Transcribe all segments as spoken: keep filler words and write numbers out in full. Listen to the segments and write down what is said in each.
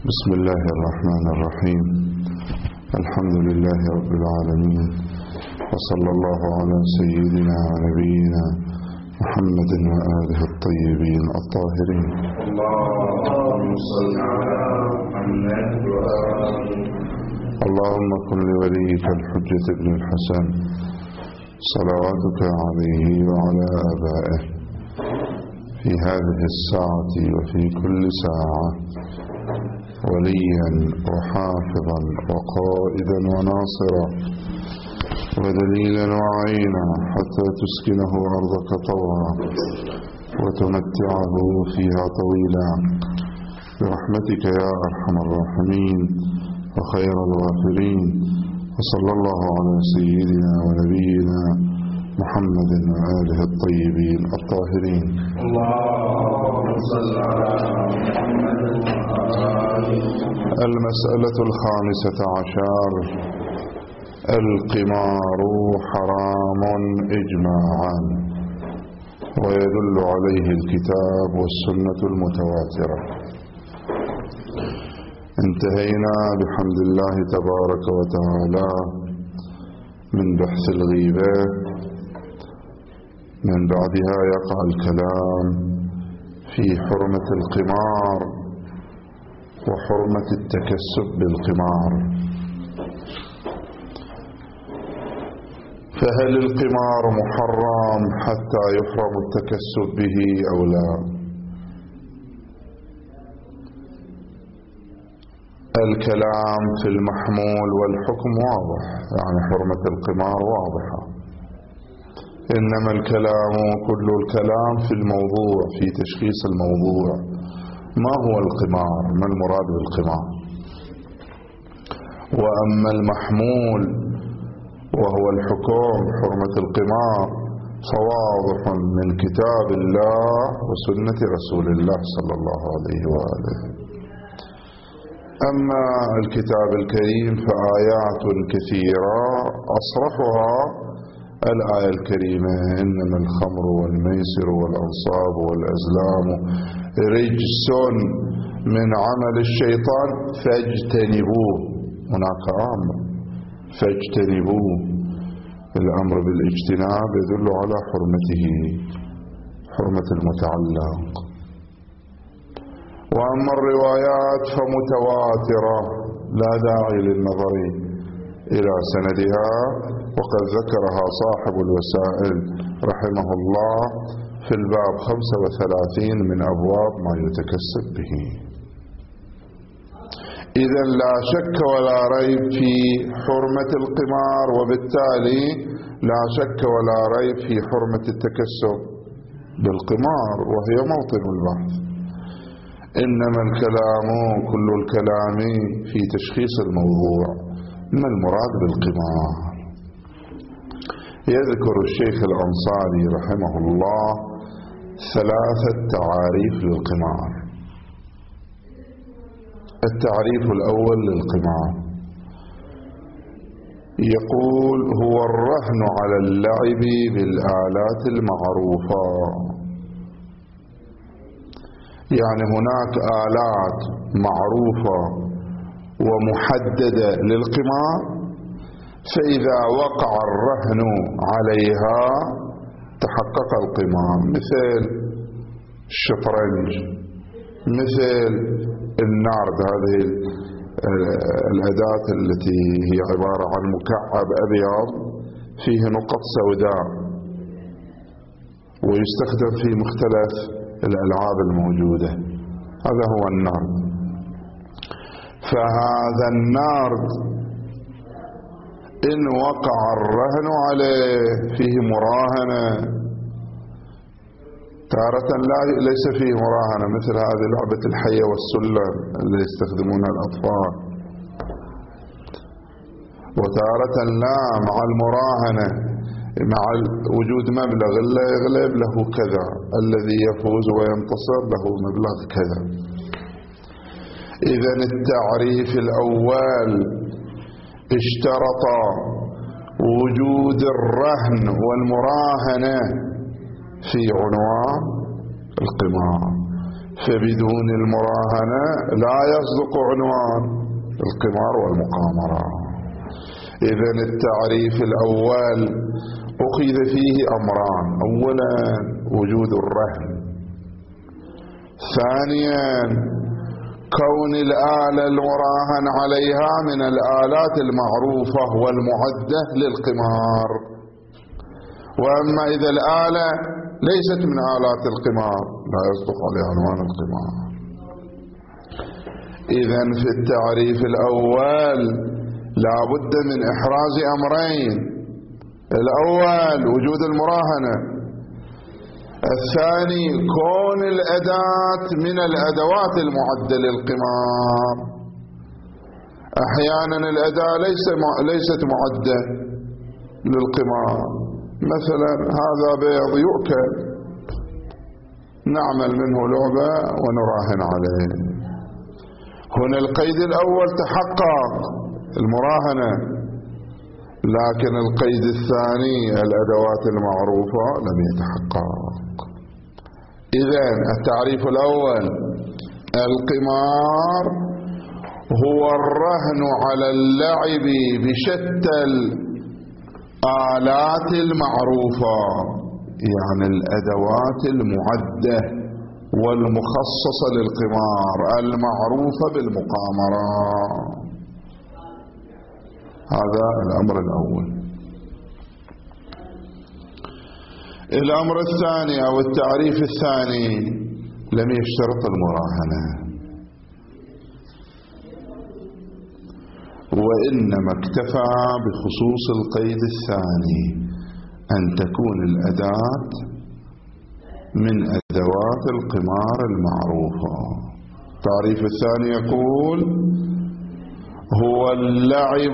بسم الله الرحمن الرحيم. الحمد لله رب العالمين، وصلى الله على سيدنا ونبينا محمد وآله الطيبين الطاهرين. اللهم صل على محمد وآله. اللهم كن لوليك الحجة ابن الحسن صلواتك عليه وعلى آبائه في هذه الساعة وفي كل ساعة وليا وحافظا وقائدا وناصرا ودليلا وعينا حتى تسكنه أرضك طوعا وتمتعه فيها طويلا برحمتك يا أرحم الراحمين وخير الغافرين. وصلى الله على سيدنا ونبينا محمد وآله الطيبين الطاهرين. اللهم صل على محمد وآله. المسألة الخامسة عشر: القمار حرام إجماعا، ويدل عليه الكتاب والسنة المتواترة. انتهينا بحمد الله تبارك وتعالى من بحث الغيبة، من بعدها يقع الكلام في حرمة القمار وحرمة التكسب بالقمار. فهل القمار محرم حتى يحرم التكسب به أو لا؟ الكلام في المحمول والحكم واضح، يعني حرمة القمار واضحة، إنما الكلام كل الكلام في الموضوع، في تشخيص الموضوع. ما هو القمار؟ ما المراد بالقمار؟ وأما المحمول وهو الحكم حرمة القمار فواضح من كتاب الله وسنة رسول الله صلى الله عليه وآله. أما الكتاب الكريم فآيات كثيرة أصرحها الآية الكريمة: إنما الخمر والميسر والأنصاب والأزلام رجس من عمل الشيطان فاجتنبوه. هناك أمر فاجتنبوه، الأمر بالاجتناب يدل على حرمته، حرمة المتعلق. وأما الروايات فمتواترة لا داعي للنظر إلى سندها، وقد ذكرها صاحب الوسائل رحمه الله في الباب خمسة وثلاثين من أبواب ما يتكسب به. إذن لا شك ولا ريب في حرمة القمار، وبالتالي لا شك ولا ريب في حرمة التكسب بالقمار، وهي موطن البحث. إنما الكلام كل الكلام في تشخيص الموضوع. ما المراد بالقمار؟ يذكر الشيخ الأنصاري رحمه الله ثلاثة تعاريف للقمار. التعريف الأول للقمار يقول: هو الرهن على اللعب بالآلات المعروفة. يعني هناك آلات معروفة ومحددة للقمار، فإذا وقع الرهن عليها تحقق القمار، مثل الشطرنج، مثل النارد، هذه الأداة التي هي عبارة عن مكعب أبيض فيه نقط سوداء، ويستخدم في مختلف الألعاب الموجودة. هذا هو النارد. فهذا النارد إن وقع الرهن عليه فيه مراهنة، تارة لا ليس فيه مراهنة، مثل هذه لعبة الحية والسلم اللي يستخدمونها الأطفال. وتارة لا، مع المراهنة مع وجود مبلغ اللي يغلب له كذا، الذي يفوز وينتصر له مبلغ كذا. إذن التعريف الأول اشترط وجود الرهن والمراهنة في عنوان القمار، فبدون المراهنة لا يصدق عنوان القمار والمقامرة. إذن التعريف الأول أخذ فيه أمران: أولا وجود الرهن، ثانيا كون الآلة المراهن عليها من الآلات المعروفة والمعدة للقمار. وأما إذا الآلة ليست من آلات القمار لا يصدق عليها عنوان القمار. إذن في التعريف الأول لا بد من إحراز أمرين: الأول وجود المراهنة، الثاني كون الأداة من الأدوات المعدة للقمار. أحيانا الأداة ليس ليست معدة للقمار، مثلا هذا بيض يؤكل، نعمل منه لعبة ونراهن عليه. هنا القيد الأول تحقق المراهنة، لكن القيد الثاني الأدوات المعروفة لم يتحقق. إذن التعريف الأول: القمار هو الرهن على اللعب بشتى الآلات المعروفة، يعني الأدوات المعدة والمخصصة للقمار المعروفة بالمقامرة. هذا الأمر الأول. الأمر الثاني أو التعريف الثاني: لم يشترط المراهنة، وإنما اكتفى بخصوص القيد الثاني أن تكون الأداة من أدوات القمار المعروفة. التعريف الثاني يقول: هو اللعب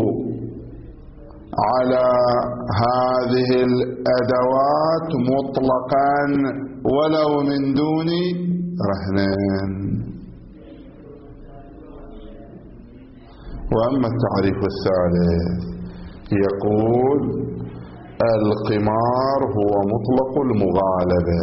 على هذه الأدوات مطلقا ولو من دون رهن. وأما التعريف الثالث يقول: القمار هو مطلق المغالبة،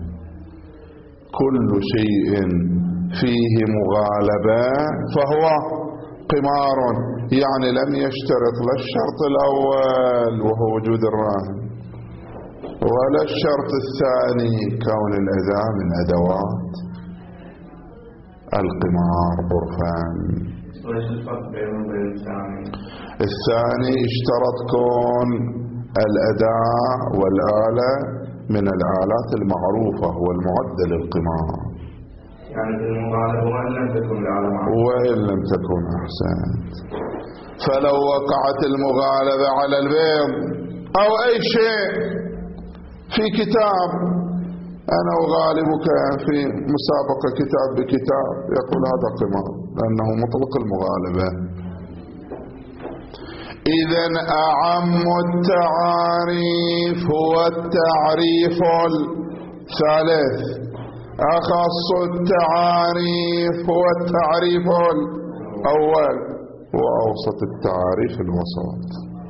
كل شيء فيه مغالبة فهو قمار، يعني لم يشترط لا الشرط الأول وهو وجود الراهن ولا الشرط الثاني كون الأداة من أدوات القمار عرفا. الثاني اشترط كون الأداة والآلة من الآلات المعروفة والمعدة للقمار، يعني المغالبة وإن لم تكن الآلة معروفة. وإن لم تكن أحسنت. فلو وقعت المغالبة على البيض أو أي شيء في كتاب، أنا أغالبك في مسابقة كتاب بكتاب، يقول هذا قمار لأنه مطلق المغالبة. إذن أعم التعاريف هو التعريف الثالث، أخص التعاريف هو التعريف الأول، وأوسط التعاريف الوسط.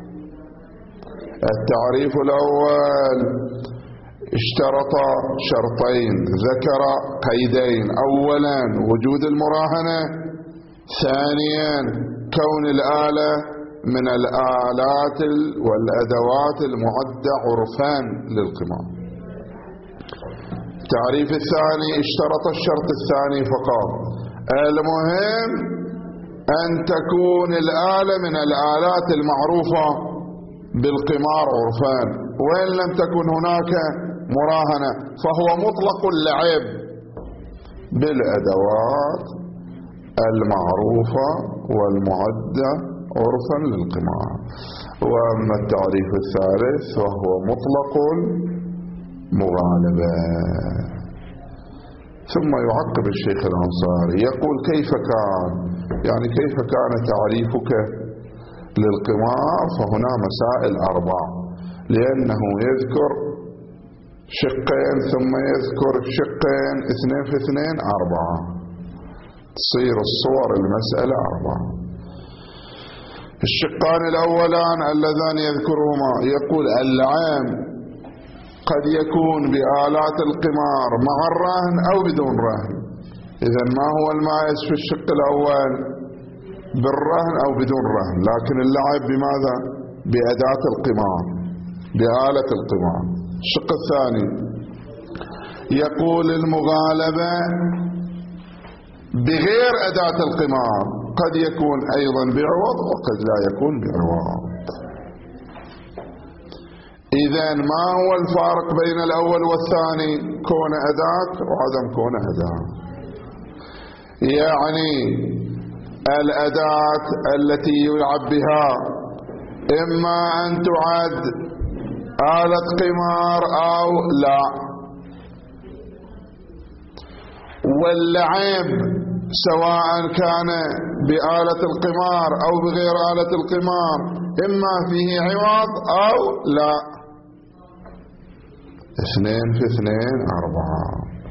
التعريف الأول اشترط شرطين، ذكر قيدين: أولا وجود المراهنة، ثانيا كون الآلة من الآلات والأدوات المعدة عرفا للقمار. التعريف الثاني اشترط الشرط الثاني فقط، المهم أن تكون الآلة من الآلات المعروفة بالقمار عرفا، وإن لم تكن هناك مراهنة فهو مطلق اللعب بالأدوات المعروفة والمعدة عرفا للقمار. وأما التعريف الثالث وهو مطلق المغالبة. ثم يعقب الشيخ الأنصاري يقول: كيف كان، يعني كيف كان تعريفك للقمار؟ فهنا مسائل أربع، لأنه يذكر شقين ثم يذكر شقين، اثنين في اثنين أربعة، تصير الصور المسألة أربعة. الشقان الأولان اللذان يذكرهما، يقول: اللعام قد يكون بآلات القمار مع الرهن أو بدون رهن. إذن ما هو المائز في الشق الأول؟ بالرهن أو بدون رهن، لكن اللعب بماذا؟ بأداة القمار، بآلة القمار. الشق الثاني يقول المغالبة بغير أداة القمار، قد يكون أيضا بعوض وقد لا يكون بعوض. إذن ما هو الفارق بين الأول والثاني؟ كون أداة وعدم كون أداة. يعني الأداة التي يلعب بها إما أن تعد آلة قمار أو لا، واللعب سواء كان بآلة القمار أو بغير آلة القمار إما فيه عوض أو لا. اثنين في اثنين أربعة.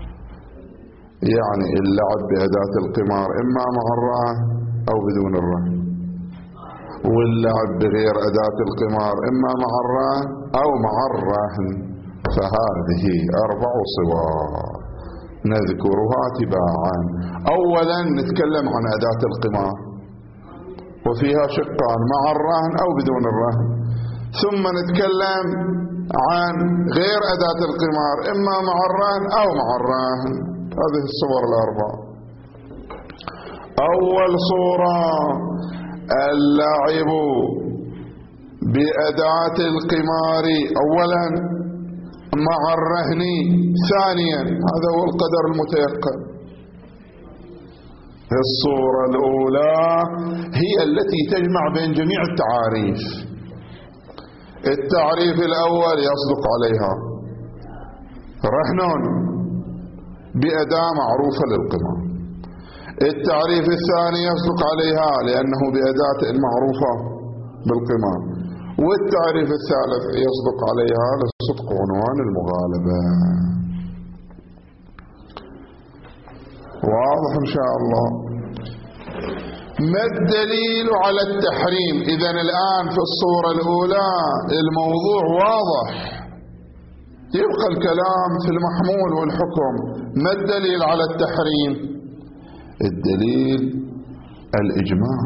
يعني اللعب بأداة القمار إما مع الرهن أو بدون الرهن، واللعب بغير أداة القمار إما مع الرهن أو مع الرهن. فهذه أربع صور نذكرها تباعا. أولا نتكلم عن أداة القمار وفيها شقان، مع الرهن أو بدون الرهن، ثم نتكلم عن غير أداة القمار إما مع الرهن أو مع الرهن. هذه الصور الأربع. أول صورة اللعب بأداة القمار أولا مع الرهن ثانيا، هذا هو القدر المتيقن. الصورة الأولى هي التي تجمع بين جميع التعاريف. التعريف الأول يصدق عليها رهن بأداة معروفة للقمار. التعريف الثاني يصدق عليها لأنه بأداة معروفة بالقمار. والتعريف الثالث يصدق عليها لصدق عنوان المغالبة. واضح إن شاء الله. ما الدليل على التحريم؟ إذن الآن في الصورة الأولى الموضوع واضح، يبقى الكلام في المحمول والحكم. ما الدليل على التحريم؟ الدليل الإجماع،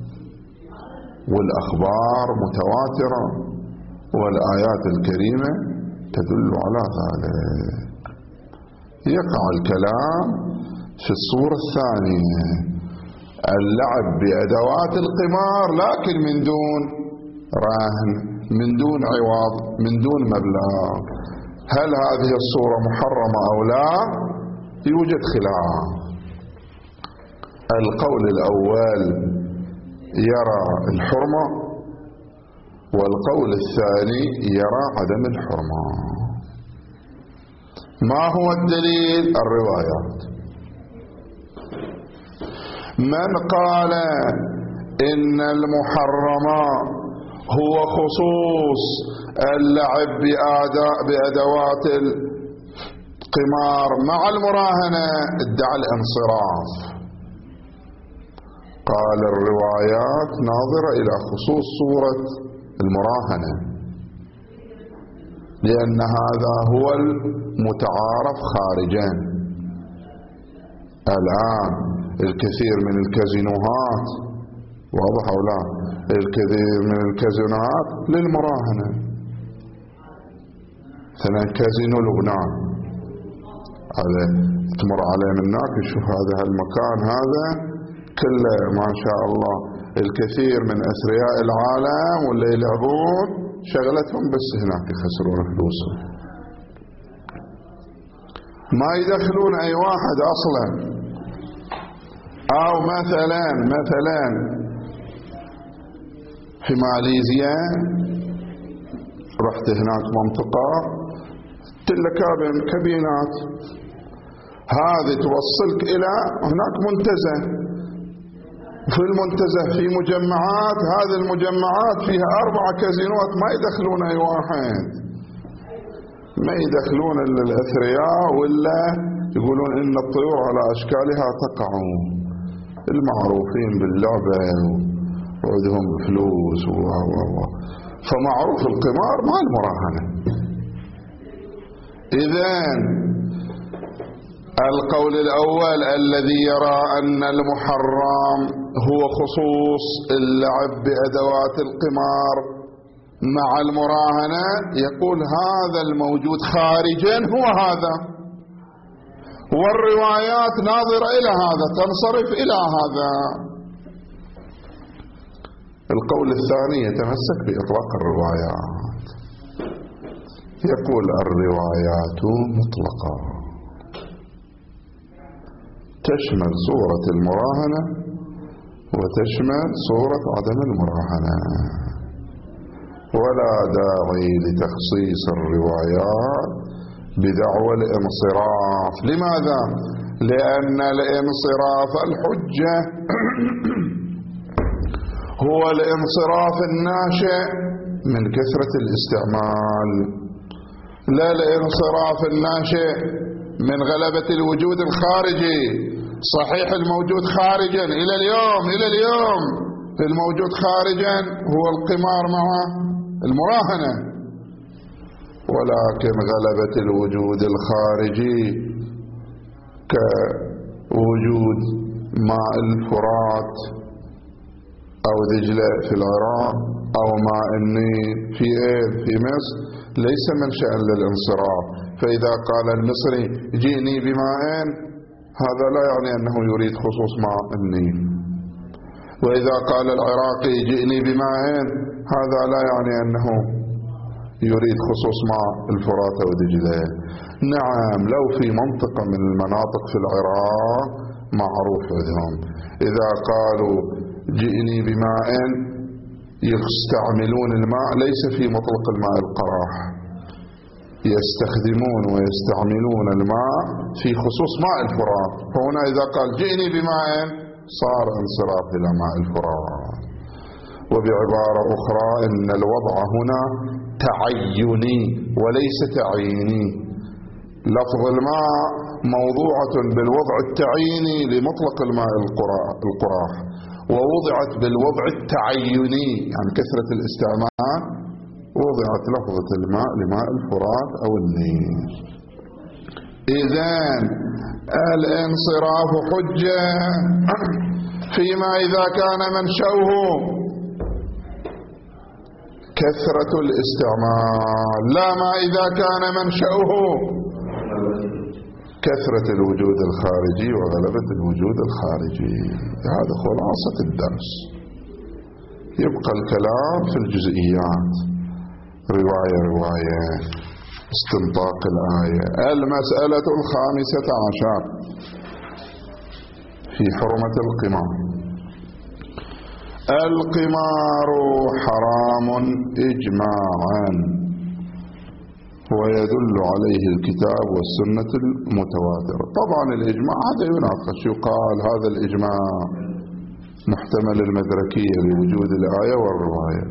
والأخبار متواترة، والآيات الكريمة تدل على ذلك. يقع الكلام في الصورة الثانية، اللعب بأدوات القمار لكن من دون رهن، من دون عوض، من دون مبلغ. هل هذه الصورة محرمة أو لا؟ يوجد خلاف. القول الأول يرى الحرمة، والقول الثاني يرى عدم الحرمة. ما هو الدليل؟ الروايات. من قال إن المحرم هو خصوص اللعب بأدوات القمار مع المراهنة ادعى الانصراف. قال الروايات ناظرة إلى خصوص صورة المراهنة، لأن هذا هو المتعارف خارجا. الآن الكثير من الكازينوهات، واضح أو لا؟ الكثير من الكازينوهات للمراهنة. مثلا كازينو لبنان، هذا تمر عليه من هناك يشوف هذا المكان هذا كله ما شاء الله الكثير من أثرياء العالم واللي يلعبون شغلتهم بس هناك يخسرون فلوسهم، ما يدخلون أي واحد أصلا. أو مثلا مثلا في ماليزيا رحت هناك منطقة تلكابين كابينات، هذه توصلك إلى هناك منتزه، في المنتزه في مجمعات، هذه المجمعات فيها أربعة كازينوات ما يدخلون أي واحد، ما يدخلون إلا الأثرياء، ولا يقولون إن الطيور على أشكالها تقع، المعروفين باللعبة وعندهم فلوس و و فمعروف القمار ما المراهنة. إذن القول الأول الذي يرى أن المحرم هو خصوص اللعب بأدوات القمار مع المراهنة، يقول هذا الموجود خارجا هو هذا، والروايات ناظرة إلى هذا، تنصرف إلى هذا. القول الثاني يتمسك بإطلاق الروايات، يقول الروايات مطلقة تشمل صورة المراهنة وتشمل صورة عدم المراهنة، ولا داعي لتخصيص الروايات بدعوى الانصراف. لماذا؟ لأن الانصراف الحجة هو الانصراف الناشئ من كثرة الاستعمال، لا الانصراف الناشئ من غلبة الوجود الخارجي. صحيح الموجود خارجا إلى اليوم إلى اليوم الموجود خارجا هو القمار مع المراهنة، ولكن غلبة الوجود الخارجي كوجود ماء الفرات أو دجلة في العراق أو ماء النيل في في مصر ليس منشأ للانصراف. فإذا قال المصري جئني بماء، هذا لا يعني أنه يريد خصوص ماء النيل، وإذا قال العراقي جئني بماء، هذا لا يعني أنه يريد خصوص ماء الفرات ودجلة. نعم، لو في منطقة من المناطق في العراق معروف عندهم إذا قالوا جئني بماء يستعملون الماء ليس في مطلق الماء القراح، يستخدمون ويستعملون الماء في خصوص ماء الفرات. فهنا إذا قال جئني بماء صار انصراف إلى ماء الفرات. وبعبارة أخرى إن الوضع هنا تعيني وليس تعييني. لفظ الماء موضوعة بالوضع التعييني لمطلق الماء القراح، ووضعت بالوضع التعيني يعني كثرة الاستعمال، وضعت لفظة الماء لماء الفرات أو النيل. إذن الانصراف حجة فيما إذا كان منشأه كثرة الاستعمال، لا ما إذا كان منشأه كثرة الوجود الخارجي وغلبة الوجود الخارجي. هذا خلاصة الدرس، يبقى الكلام في الجزئيات، رواية رواية، استنطاق الآية. المسألة الخامسة عشر في حرمة القمار. القمار حرام إجماعا، ويدل عليه الكتاب والسنة المتواترة. طبعا الإجماع هذا يناقش، يقال هذا الإجماع محتمل المدركية لوجود الآية والرواية.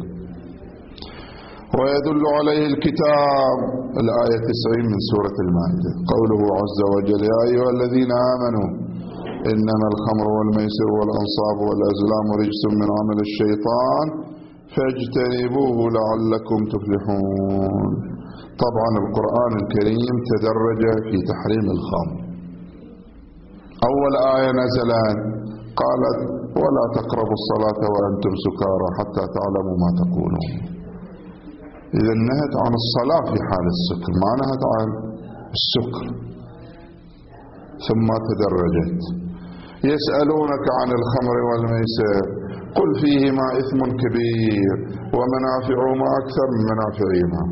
ويدل عليه الكتاب، الآية تسعين من سورة المائدة، قوله عز وجل يا أيها الذين آمنوا إنما الخمر والميسر والأنصاب والأزلام رجس من عمل الشيطان فاجتنبوه لعلكم تفلحون. طبعا القرآن الكريم تدرج في تحريم الخمر. أول آية نزلت قالت ولا تقربوا الصلاة وأنتم سكارى حتى تعلموا ما تقولون. إذا نهت عن الصلاة في حال السكر، ما نهت عن السكر. ثم تدرجت يسألونك عن الخمر والميسر قل فيهما إثم كبير ومنافعهما أكثر من منافعهما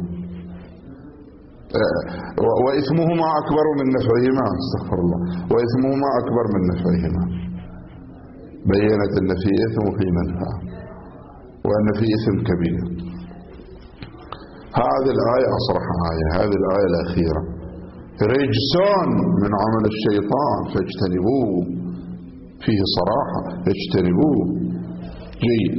وإثمهما أكبر من نفعهما، استغفر الله، وإثمهما أكبر من نفعهما. بيّنت أن في إثم وفي منفعة وأن في إثم كبير. هذه الآية أصرح آية، هذه الآية الأخيرة رجسون من عمل الشيطان فاجتنبوه، فيه صراحة اجتنبوه. جيد،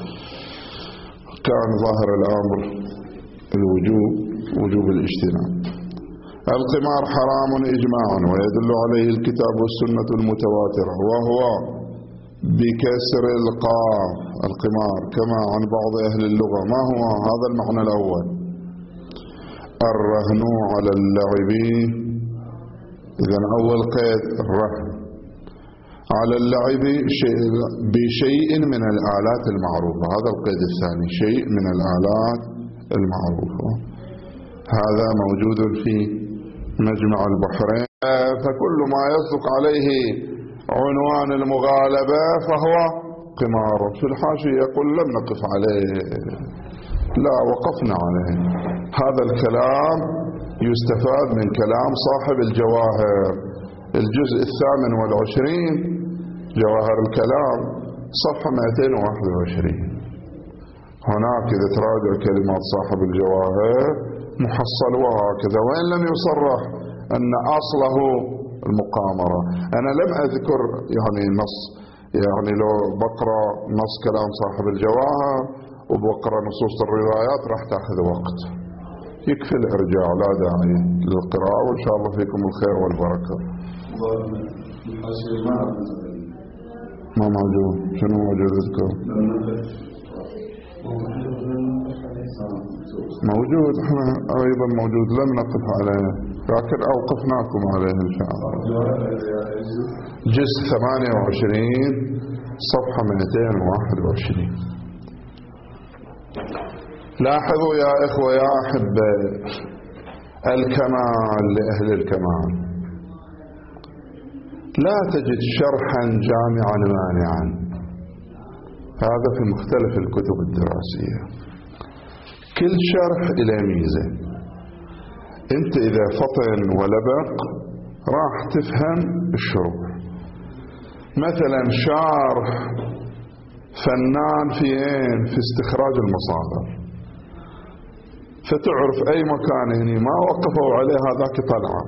كان ظاهر الأمر الوجوب، وجوب الاجتناب. القمار حرام إجماعا، ويدل عليه الكتاب والسنة المتواترة، وهو بكسر القاف القمار كما عن بعض أهل اللغة. ما هو هذا المعنى الأول؟ الرهن على اللعب إذن أول قيد الرهن على اللعب بشيء من الآلات المعروفة، هذا القيد الثاني، شيء من الآلات المعروفة، هذا موجود في مجمع البحرين. فكل ما يصدق عليه عنوان المغالبة فهو قمار. في الحاشية يقول لم نقف عليه، لا وقفنا عليه. هذا الكلام يستفاد من كلام صاحب الجواهر الجزء الثامن والعشرين، جواهر الكلام، صفحة مئتين وواحد وعشرين. هناك إذا تراجع كلمات صاحب الجواهر محصل وهكذا، وإن لم يصرح أن أصله المقامرة. أنا لم أذكر يعني نص، يعني لو بقرأ نص كلام صاحب الجواهر وبقرأ نصوص الروايات راح تأخذ وقت، يكفي الإرجاع، لا داعي للقراءة، وإن شاء الله فيكم الخير والبركة. ما موجود؟ شنو موجود اذكر؟ موجود، احنا ايضا موجود، لم نقف عليه لكن اوقفناكم عليه ان شاء الله. جزء ثمانية وعشرين صفحة مئتين وواحد وعشرين. لاحظوا يا اخوة يا احبة، الكمال لأهل الكمال لا تجد شرحا جامعا مانعا، هذا في مختلف الكتب الدراسية، كل شرح إلى ميزة. انت اذا فطن ولبق راح تفهم الشروح. مثلا شارح فنان في اين؟ في استخراج المصادر، فتعرف اي مكان هني ما وقفوا عليه هذاك طلعه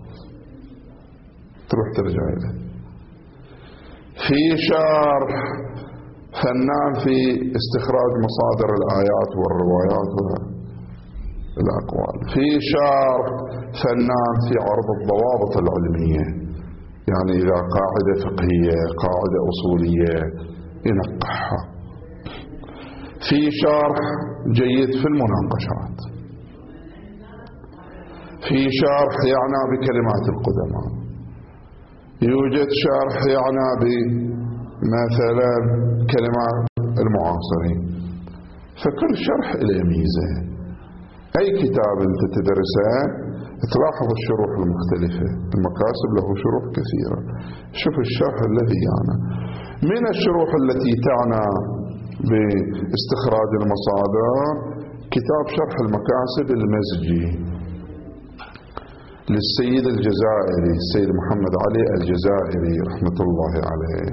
تروح ترجع إليه. في شرح فنان في استخراج مصادر الآيات والروايات والأقوال. في شرح فنان في عرض الضوابط العلمية، يعني إذا قاعدة فقهية قاعدة أصولية ينقحها. في شرح جيد في المناقشات. في شرح يعنى بكلمات القدماء. يوجد شرح يعنى بمثلا كلمات المعاصرين. فكل شرح له ميزة. أي كتاب أنت تدرسه تلاحظ الشروح المختلفة. المكاسب له شروح كثيرة. شوف الشرح الذي يعني من الشروح التي تعنى باستخراج المصادر كتاب شرح المكاسب المزجي للسيد الجزائري، السيد محمد علي الجزائري رحمة الله عليه.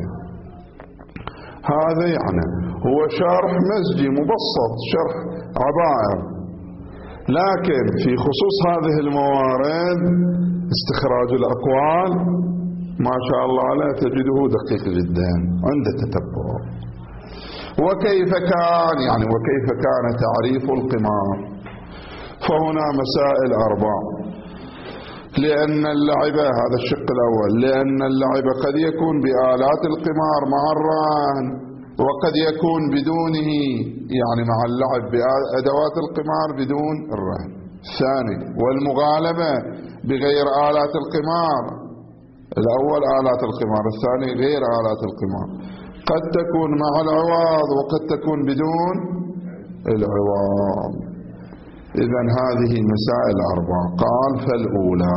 هذا يعني هو شرح مزجي مبسط، شرح عبائر، لكن في خصوص هذه الموارد استخراج الأقوال ما شاء الله عليه تجده دقيق جدا عند التتبع. وكيف كان يعني وكيف كان تعريف القمار؟ فهنا مسائل أربع. لأن اللعب، هذا الشق الأول، لأن اللعب قد يكون بآلات القمار مع الرهن، وقد يكون بدونه، يعني مع اللعب بأدوات القمار بدون الرهن. الثاني والمغالبة بغير آلات القمار. الأول آلات القمار، الثاني غير آلات القمار. قد تكون مع العوض وقد تكون بدون العوض. إذن هذه مسائل أربعة. قال فالأولى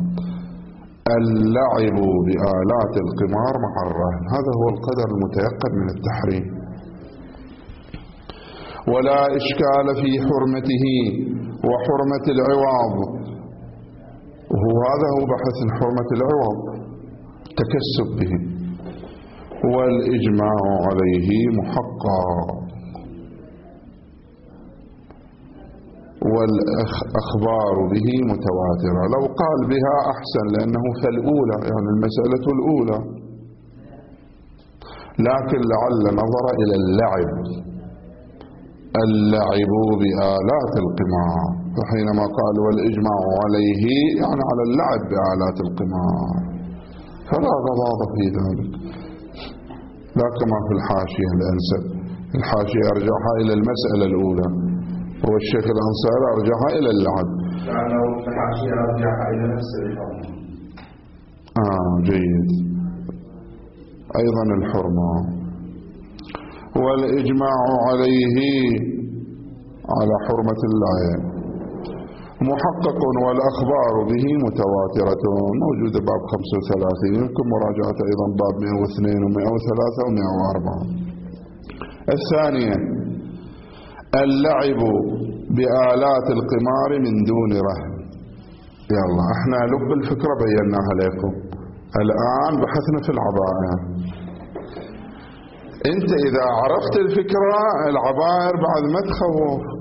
اللعب بآلات القمار مع الرهن، هذا هو القدر المتيقن من التحريم، ولا إشكال في حرمته وحرمة العوض. وهو هذا هو بحث حرمة العوض، تكسب به، والإجماع عليه محقق، والأخبار به متواترة. لو قال بها أحسن، لأنه فالأولى يعني المسألة الأولى، لكن لعل نظر إلى اللعب، اللعب بآلات القمار، فحينما قال والإجماع عليه يعني على اللعب بآلات القمار، فلا غضاض في ذلك. لا كما في الحاشية الأنسب، الحاشية أرجعها إلى المسألة الأولى، والشيخ الأنصاري أرجعها إلى اللعب. لأنه في الحاشية أرجعها إلى نفس الحكم. جيد. أيضا الحرمة. والإجماع عليه على حرمة اللعب محقق والأخبار به متواترة، موجودة باب خمسة وثلاثين، يمكن مراجعة أيضا باب مئة واثنين ومئة وثلاثة ومئة وأربعة. الثانية اللعب بآلات القمار من دون رهن. يلا احنا لب الفكرة بيناها لكم، الآن بحثنا في العبائر. انت اذا عرفت الفكرة العبائر بعد ما تخوفك.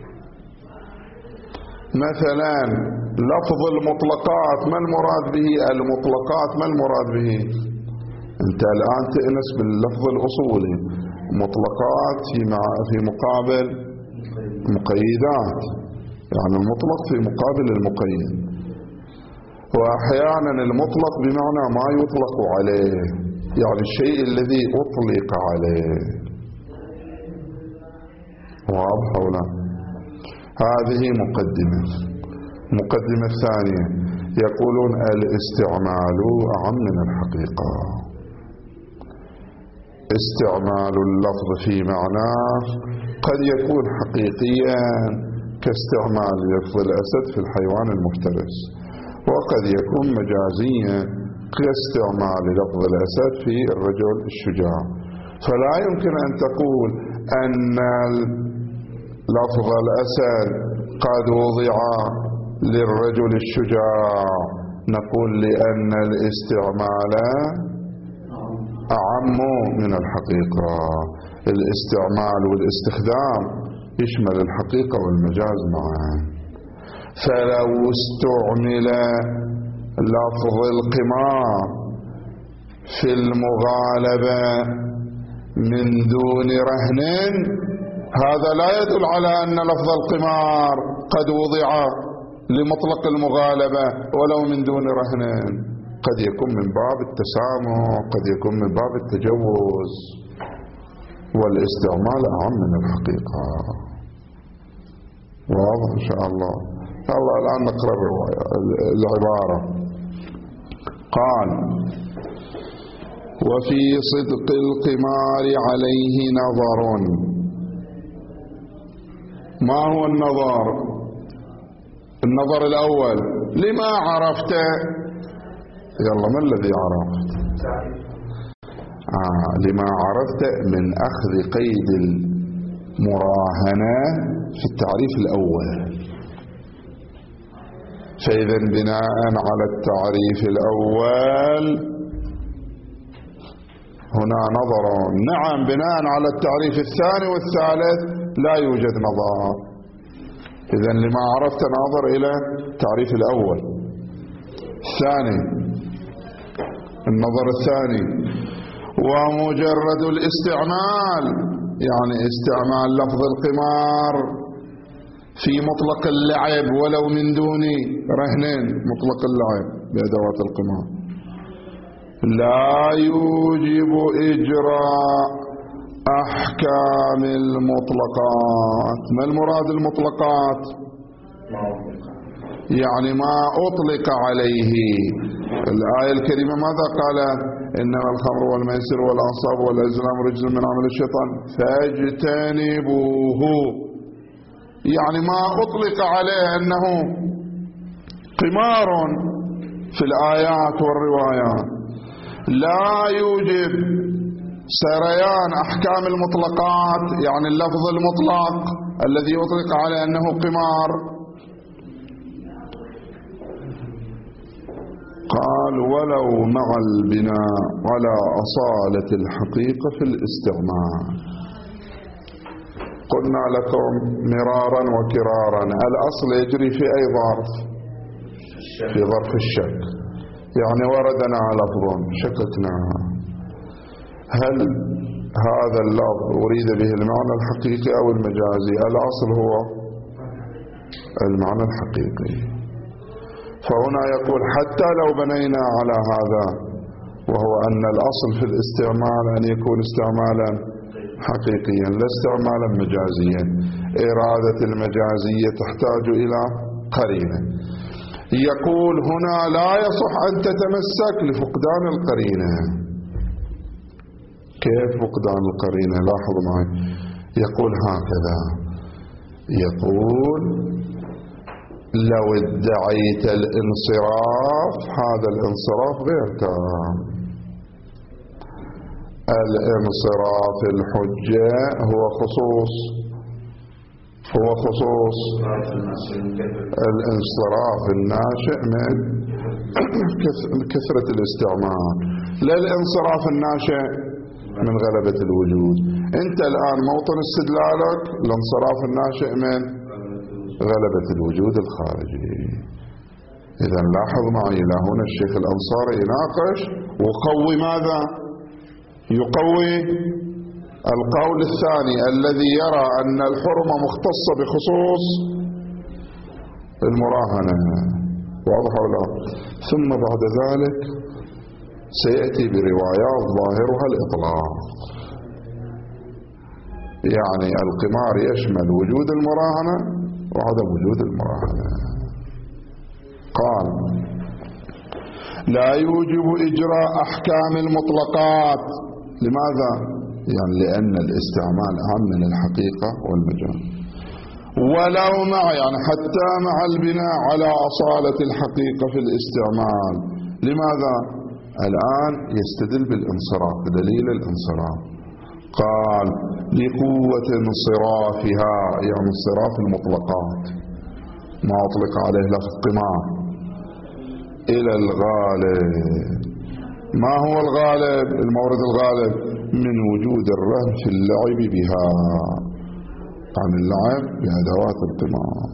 مثلا لفظ المطلقات ما المراد به؟ المطلقات ما المراد به؟ انت الآن تأنس باللفظ الأصولي، مطلقات في في مقابل مقيدات، يعني المطلق في مقابل المقيد. وأحيانا المطلق بمعنى ما يطلق عليه، يعني الشيء الذي أطلق عليه. واضح ولا؟ هذه مقدمة. مقدمة الثانية يقولون الاستعمال أعم من الحقيقة. استعمال اللفظ في معناه قد يكون حقيقيا كاستعمال لفظ الأسد في الحيوان المفترس، وقد يكون مجازيا كاستعمال لفظ الأسد في الرجل الشجاع. فلا يمكن أن تقول أن لفظ الأسد قد وضع للرجل الشجاع، نقول لأن الاستعمال أعم من الحقيقة. الاستعمال والاستخدام يشمل الحقيقة والمجاز معا. فلو استعمل لفظ القمار في المغالبة من دون رهن، هذا لا يدل على أن لفظ القمار قد وضع لمطلق المغالبة ولو من دون رهن. قد يكون من باب التسامح، قد يكون من باب التجوز. والاستعمال أعم من الحقيقة. واضح إن شاء الله. الله الآن نقرأ العبارة. قال: وفي صدق القمار عليه نظر. ما هو النظر؟ النظر الأول لما عرفت؟ يلا ما الذي عرفت؟ آه لما عرفت من أخذ قيد المراهنة في التعريف الأول. فإذا بناء على التعريف الأول هنا نظر. نعم بناء على التعريف الثاني والثالث لا يوجد نظر. إذا لما عرفت ناظر إلى التعريف الأول. الثاني النظر الثاني ومجرد الاستعمال، يعني استعمال لفظ القمار في مطلق اللعب ولو من دون رهن، مطلق اللعب بأدوات القمار، لا يوجب إجراء أحكام المطلقات. ما المراد المطلقات؟ يعني ما أطلق عليه. الآية الكريمة ماذا قالت؟ إنما الخمر والميسر والأنصاب والأزلام رجز من عمل الشيطان فاجتنبوه. يعني ما أطلق عليه أنه قمار في الآيات والروايات. لا يوجب سريان أحكام المطلقات، يعني اللفظ المطلق الذي أطلق عليه أنه قمار. قال: ولو مع البناء على أصالة الحقيقة في الاستعمال. قلنا لكم مرارا وكرارا الأصل يجري في أي ظرف؟ في ظرف الشك. يعني وردنا لفظ شككنا هل هذا اللفظ أريد به المعنى الحقيقي أو المجازي؟ الأصل هو المعنى الحقيقي. فهنا يقول حتى لو بنينا على هذا، وهو أن الأصل في الاستعمال أن يكون استعمالا حقيقيا لا استعمالا مجازيا. إرادة المجازية تحتاج إلى قرينة. يقول هنا لا يصح أن تتمسك لفقدان القرينة. كيف فقدان القرينة؟ لاحظ معي، يقول هكذا، يقول لو ادعيت الانصراف هذا الانصراف غير تام. الانصراف الحجة هو خصوص هو خصوص الانصراف الناشئ من كثرة الاستعمال، لا الانصراف الناشئ من غلبة الوجود. انت الآن موطن استدلالك الانصراف الناشئ من غلبة الوجود الخارجي. إذا لاحظ معي، إلى هنا الشيخ الأنصاري يناقش وقوي ماذا؟ يقوي القول الثاني الذي يرى أن الحرمة مختصة بخصوص المراهنة. واضح ولا؟ ثم بعد ذلك سيأتي بروايات ظاهرها الإطلاق، يعني القمار يشمل وجود المراهنة وعدم وجود المراهنة. قال لا يوجب إجراء أحكام المطلقات. لماذا؟ يعني لأن الاستعمال أهم من الحقيقة والمجال، ولو مع يعني حتى مع البناء على أصالة الحقيقة في الاستعمال. لماذا؟ الآن يستدل بالانصراف، دليل الانصراف. قال لقوة انصرافها، يعني انصراف المطلقات ما أطلق عليه لفظ قمار إلى الغالب. ما هو الغالب؟ المورد الغالب من وجود الرهن في اللعب بها، عن اللعب بأدوات القمار.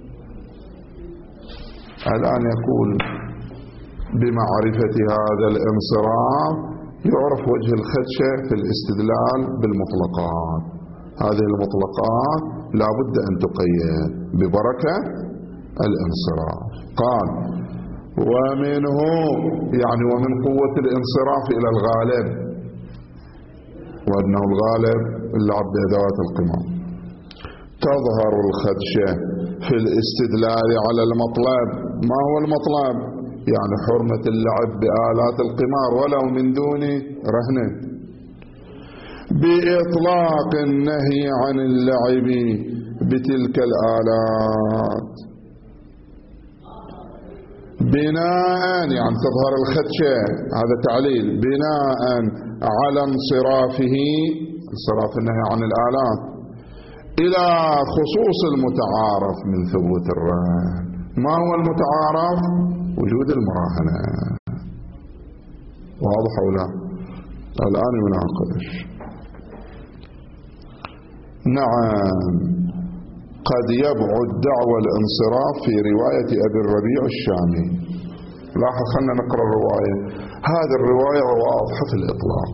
الآن يقول بمعرفة هذا الانصراف يعرف وجه الخدشة في الاستدلال بالمطلقات. هذه المطلقات لا بد أن تقيد ببركة الانصراف. قال ومنه يعني ومن قوة الانصراف إلى الغالب، وأنه الغالب اللعب بأدوات القمار. تظهر الخدشة في الاستدلال على المطلب. ما هو المطلب؟ يعني حرمة اللعب بآلات القمار ولو من دون رهن، بإطلاق النهي عن اللعب بتلك الآلات بناء، يعني تظهر الخدشة، هذا تعليل، بناء على انصرافه، انصراف النهي عن الآلات، إلى خصوص المتعارف من ثبوت الرهن. ما هو المتعارف؟ وجود المراهنة. واضح ولا؟ الآن يناقش. نعم، قد يبعد دعوى الانصراف في رواية أبي الربيع الشامي. لاحظ، خلنا نقرأ الرواية. هذه الرواية واضحة في الإطلاق.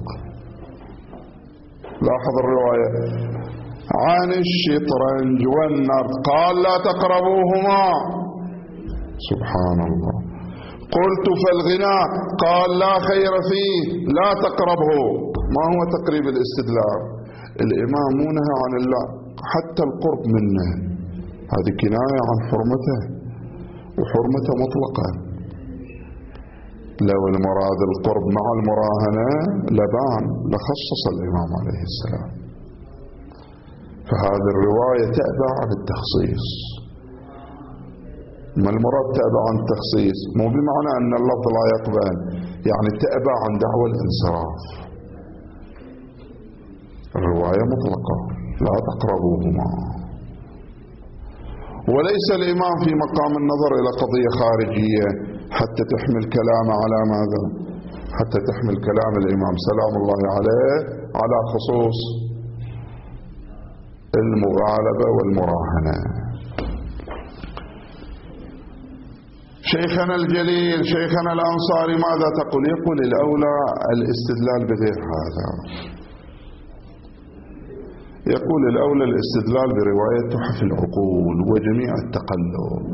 لاحظ الرواية: عن الشطرنج والنرد قال لا تقربوهما. سبحان الله. قلت فالغناء قال لا خير فيه لا تقربه. ما هو تقريب الاستدلال؟ الإمام مو نهى عن الله، حتى القرب منه هذه كناية عن حرمته، وحرمته مطلقة. لو المراد القرب مع المراهنة لبان لخصص الإمام عليه السلام. فهذه الرواية تأبى عن التخصيص. ما المراد تأبى عن التخصيص؟ مو بمعنى أن اللفظ لا يقبل، يعني تأبى عن دعوى الانصراف. الرواية مطلقة لا تقربوهما. وليس الإمام في مقام النظر إلى قضية خارجية حتى تحمل كلام على ماذا؟ حتى تحمل كلام الإمام سلام الله عليه على خصوص المغالبة والمراهنة. شيخنا الجليل شيخنا الأنصاري ماذا تقول؟ يقول الأولى الاستدلال بغير هذا. يقول الأولى الاستدلال برواية تحف العقول وجميع التقلب.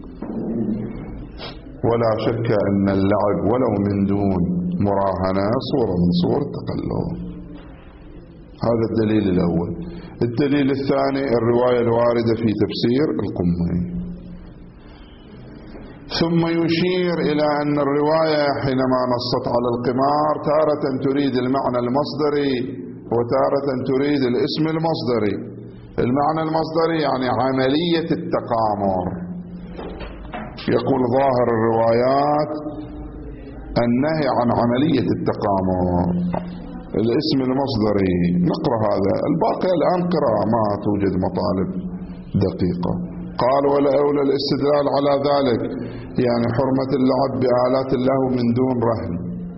ولا شك أن اللعب ولو من دون مراهنة صورة من صور التقلب. هذا الدليل الأول. الدليل الثاني الرواية الواردة في تفسير القمي. ثم يشير إلى أن الرواية حينما نصت على القمار تارة تريد المعنى المصدري وتارة تريد الاسم المصدري. المعنى المصدري يعني عملية التقامر. يقول ظاهر الروايات النهي عن عملية التقامر. الاسم المصدري نقرأ هذا، الباقي الآن قراءة ما توجد مطالب دقيقة. قال ولا أولى الاستدلال على ذلك يعني حرمة اللعب بآلات اللهو من دون رهن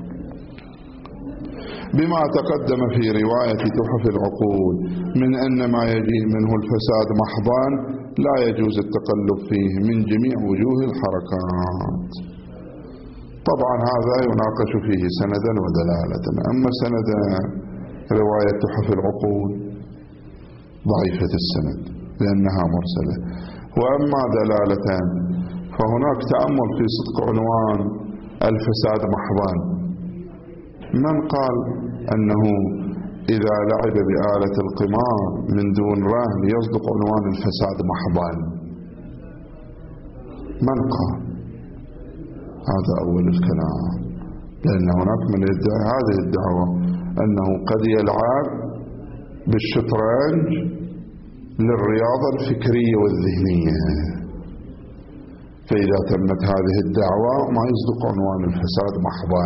بما تقدم في رواية تحف العقول من أن ما يجيء منه الفساد محضا لا يجوز التقلب فيه من جميع وجوه الحركات. طبعا هذا يناقش فيه سندا ودلالة. أما سند رواية تحف العقول ضعيفة السند لأنها مرسلة، وأما دلالة فهناك تأمل في صدق عنوان الفساد محضا. من قال أنه إذا لعب بآلة القمار من دون رهن يصدق عنوان الفساد محضا؟ من قال؟ هذا أول الكلام، لأن هناك من يدعي هذه الدعوة أنه قد يلعب بالشطرنج للرياضة الفكرية والذهنية، فإذا تمت هذه الدعوة ما يصدق عنوان الفساد محضا.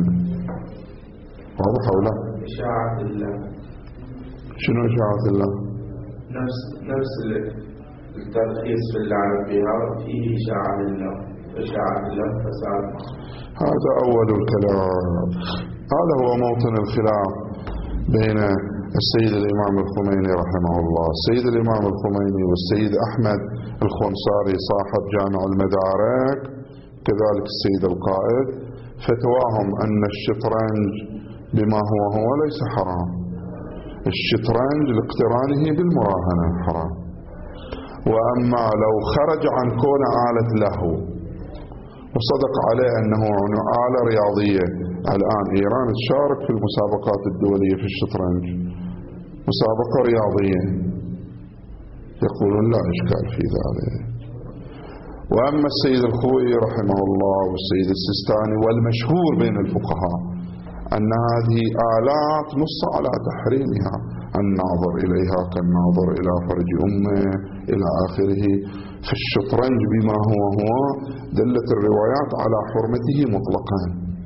واضح أو لا؟ إشاعة الله. شنو إشاعة الله؟ نفس نفس الترخيص في اللعب بها فيه إشاعة الله، إشاعة الله فساد. هذا أول الكلام. هذا هو موطن الخلاف بين السيد الإمام الخميني رحمه الله، السيد الإمام الخميني والسيد أحمد الخنصاري صاحب جامع المدارك، كذلك السيد القائد، فتواهم أن الشطرنج بما هو هو ليس حرام. الشطرنج لاقترانه بالمراهنة حرام. وأما لو خرج عن كون آلة لهو وصدق عليه أنه آلة رياضية، الآن إيران تشارك في المسابقات الدولية في الشطرنج، مسابقة رياضية، يقولون لا إشكال في ذلك. وأما السيد الخوئي رحمه الله والسيد السيستاني والمشهور بين الفقهاء أن هذه آلات نص على تحريمها، الناظر إليها كالناظر إلى فرج أمه إلى آخره. في الشطرنج بما هو هو دلت الروايات على حرمته مطلقا،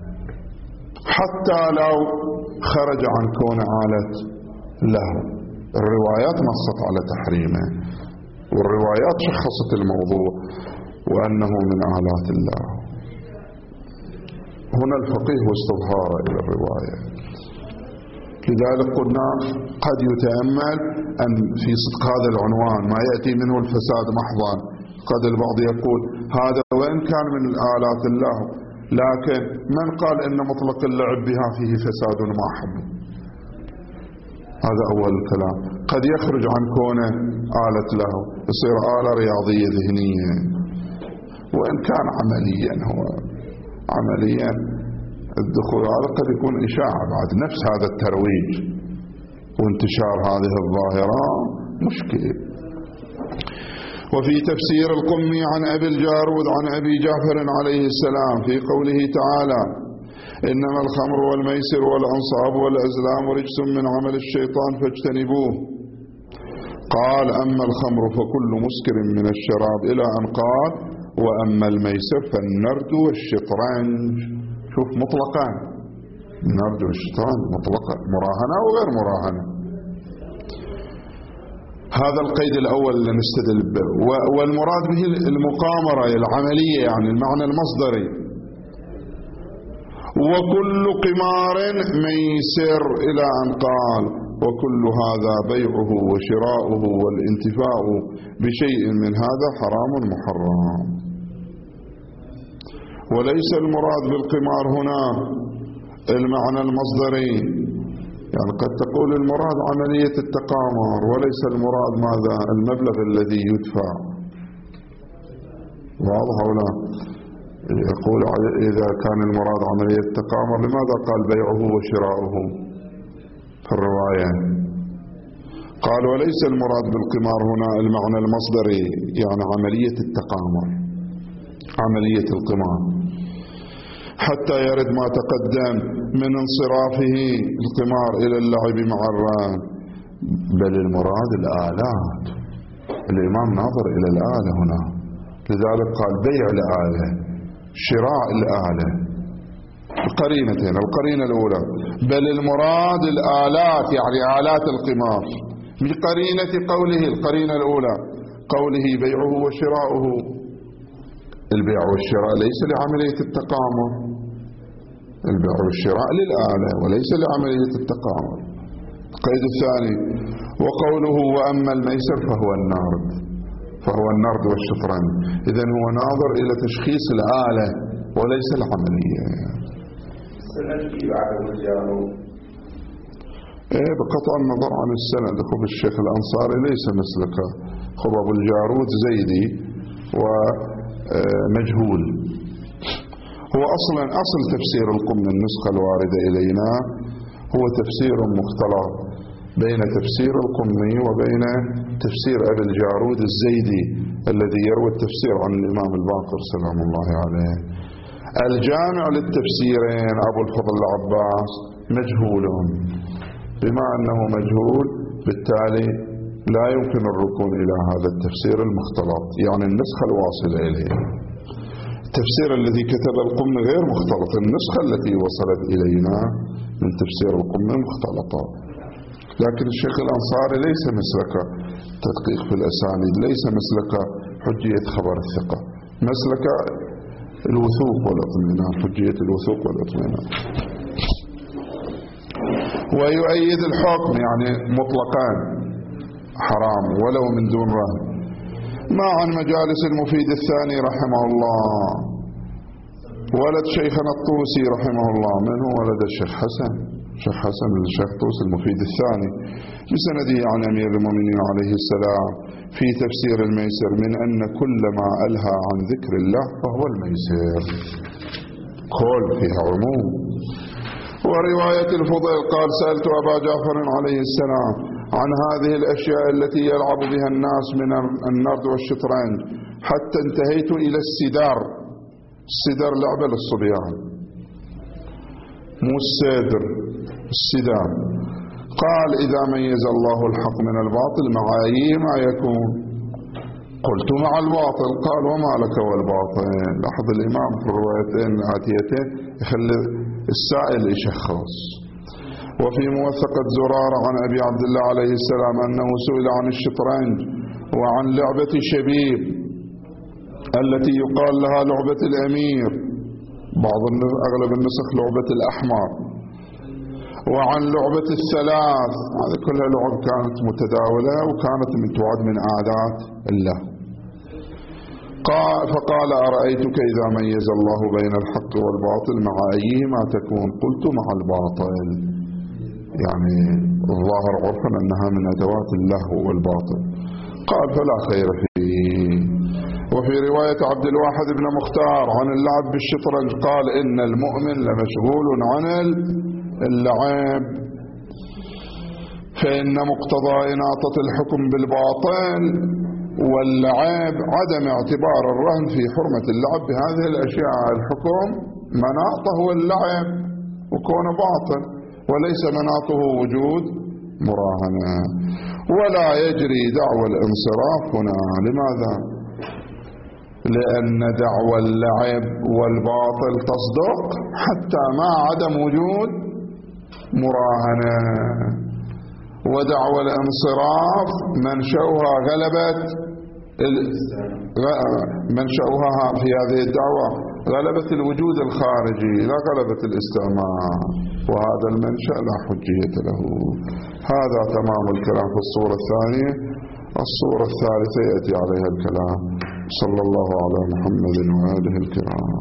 حتى لو خرج عن كون آلة له. الروايات نصت على تحريمه، والروايات شخصت الموضوع وأنه من آلات الله. هنا الفقيه واستظهار إلى الرواية. لذلك قلنا قد يتأمل أن في صدق هذا العنوان ما يأتي منه الفساد محضا. قد البعض يقول هذا وإن كان من الآلات الله، لكن من قال أن مطلق اللعب بها فيه فساد محض؟ هذا أول الكلام. قد يخرج عن كونه آلة له، يصير آلة رياضية ذهنية، وإن كان عمليا هو عمليا الدخول هذا قد يكون إشاعة بعد. نفس هذا الترويج وانتشار هذه الظاهرة مشكلة. وفي تفسير القمي عن أبي الجارود عن أبي جعفر عليه السلام في قوله تعالى إنما الخمر والميسر والأنصاب والأزلام رجس من عمل الشيطان فاجتنبوه. قال أما الخمر فكل مسكر من الشراب إلى أن قال وأما الميسر فالنرد والشطرنج. شوف مطلقا النرد والشطرنج مطلقا، مراهنة وغير مراهنة. هذا القيد الأول اللي نستدل به. والمراد به المقامرة العملية يعني المعنى المصدري. وكل قمار ميسر إلى أن قال وكل هذا بيعه وشراؤه والانتفاع بشيء من هذا حرام محرم. وليس المراد بالقمار هنا المعنى المصدري، يعني قد تقول المراد عملية التقامر وليس المراد ماذا المبلغ الذي يدفع. واضح ولا؟ يقول إذا كان المراد عملية التقامر لماذا قال بيعه وشراؤه في الرواية؟ قال وليس المراد بالقمار هنا المعنى المصدري يعني عملية التقامر. عملية القمار، حتى يرد ما تقدم من انصرافه القمار إلى اللعب مع الرهن، بل المراد الآلات. الإمام ناظر إلى الآلة هنا، لذلك قال بيع الآلة، شراء الآلة. القرينتين، القرينة الأولى بل المراد الآلات يعني آلات القمار، بقرينة قوله القرينة الأولى قوله بيعه وشراؤه. البيع والشراء ليس لعملية التقامر، البيع والشراء للآلة وليس لعملية التقامر. القيد الثاني وقوله وأما الميسر فهو النرد، فهو النرد والشطرنج. إذن هو ناظر إلى تشخيص الآلة وليس العملية. إيه بقطع النظر عن السند. خب الشيخ الأنصاري ليس مسلك، خب أبو الجارود زيدي ومجهول. هو أصلا أصل تفسير القم النسخة الواردة إلينا هو تفسير مختلط بين تفسير القمي وبين تفسير أبي الجارود الزيدي الذي يروي التفسير عن الإمام الباقر سلام الله عليه. الجامع للتفسيرين أبو الفضل العباس مجهول، بما أنه مجهول بالتالي لا يمكن الركون إلى هذا التفسير المختلط، يعني النسخة الواصلة إليه. التفسير الذي كتب القم غير مختلط، النسخة التي وصلت إلينا من تفسير القم مختلطة. لكن الشيخ الأنصاري ليس مسلك تدقيق في الأسانيد، ليس مسلك حجية خبر الثقة، مسلك الوثوق والاطمئنان، حجية الوثوق والاطمئنان. ويؤيد الحكم يعني مطلقا حرام ولو من دون رهن. ما عن مجالس المفيد الثاني رحمه الله ولد شيخنا الطوسي رحمه الله. من هو ولد الشيخ حسن؟ الشيخ حسن الشيخ طوسي المفيد الثاني بسنده عن أمير المؤمنين عليه السلام في تفسير الميسر من أن كل ما ألهى عن ذكر الله فهو الميسر، كل فيها عموم. ورواية الفضيل قال سألت أبا جعفر عليه السلام عن هذه الأشياء التي يلعب بها الناس من النرد والشطرنج حتى انتهيت إلى السدار. السدار لعبة للصبيان مو السدر، السدار. قال إذا ميز الله الحق من الباطل مع أي ما يكون؟ قلت مع الباطل. قال وما لك والباطل؟ لاحظ الإمام في الروايتين الآتيتين يخلي السائل يشخص. وفي موثقة زرارة عن أبي عبد الله عليه السلام أنه سئل عن الشطرنج وعن لعبة شبيب التي يقال لها لعبة الأمير، بعض أغلب النسخ لعبة الأحمر، وعن لعبة الثلاث. هذه كلها لعب كانت متداولة وكانت تعد من عادات الله. قال فقال أرأيتك إذا ميز الله بين الحق والباطل مع أيهما تكون؟ قلت مع الباطل. يعني الظاهر عرفا أنها من أدوات اللهو والباطل. قال فلا خير فيه. وفي رواية عبد الواحد بن مختار عن اللعب بالشطرنج قال إن المؤمن لمشغول عن اللعب، فإن مقتضى إناطة الحكم بالباطل واللعب عدم اعتبار الرهن في حرمة اللعب بهذه الأشياء. الحكم مناطه اللعب وكون باطل وليس مناطه وجود مراهنة. ولا يجري دعوى الانصراف هنا. لماذا؟ لأن دعوى اللعب والباطل تصدق حتى مع عدم وجود مراهنة، ودعوى الانصراف منشأها غلبة منشأها في هذه الدعوة غلبة الوجود الخارجي لا غلبة الاستعمار، وهذا المنشأ لا حجية له. هذا تمام الكلام في الصورة الثانية. الصورة الثالثة يأتي عليها الكلام. صلى الله على محمد وآله الكرام.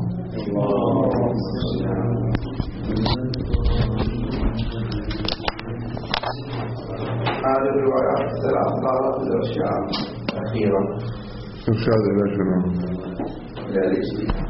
هذه الروايات الثلاث قالت الإرشاد أخيرا. إرشاد إلى شنو؟ إلى الاجتهاد.